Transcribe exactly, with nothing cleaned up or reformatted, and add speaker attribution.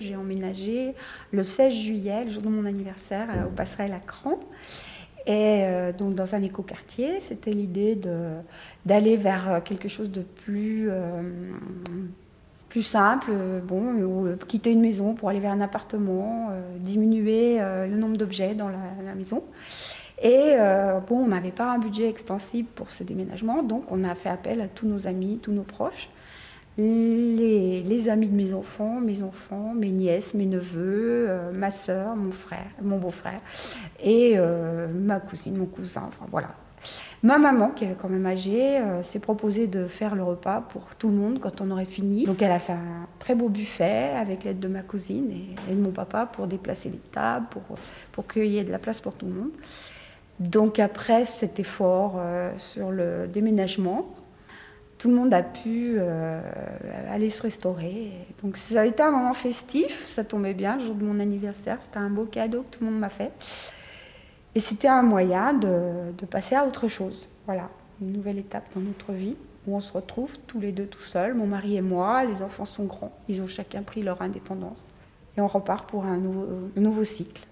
Speaker 1: J'ai emménagé le seize juillet, le jour de mon anniversaire, aux Passerelles à Cran. Et euh, donc dans un écoquartier, c'était l'idée de, d'aller vers quelque chose de plus, euh, plus simple, bon, ou quitter une maison pour aller vers un appartement, euh, diminuer euh, le nombre d'objets dans la, la maison. Et euh, bon, on n'avait pas un budget extensible pour ce déménagement, donc on a fait appel à tous nos amis, tous nos proches. Les, les amis de mes enfants, mes enfants, mes nièces, mes neveux, euh, ma soeur, mon frère, mon beau-frère et euh, ma cousine, mon cousin, enfin voilà. Ma maman, qui est quand même âgée, euh, s'est proposée de faire le repas pour tout le monde quand on aurait fini. Donc elle a fait un très beau buffet avec l'aide de ma cousine et, et de mon papa pour déplacer les tables, pour, pour qu'il y ait de la place pour tout le monde. Donc après cet effort euh, sur le déménagement, tout le monde a pu euh, aller se restaurer. Donc ça a été un moment festif, ça tombait bien, le jour de mon anniversaire, c'était un beau cadeau que tout le monde m'a fait. Et c'était un moyen de, de passer à autre chose. Voilà, une nouvelle étape dans notre vie, où on se retrouve tous les deux tout seuls, mon mari et moi, les enfants sont grands, ils ont chacun pris leur indépendance. Et on repart pour un nouveau, un nouveau cycle.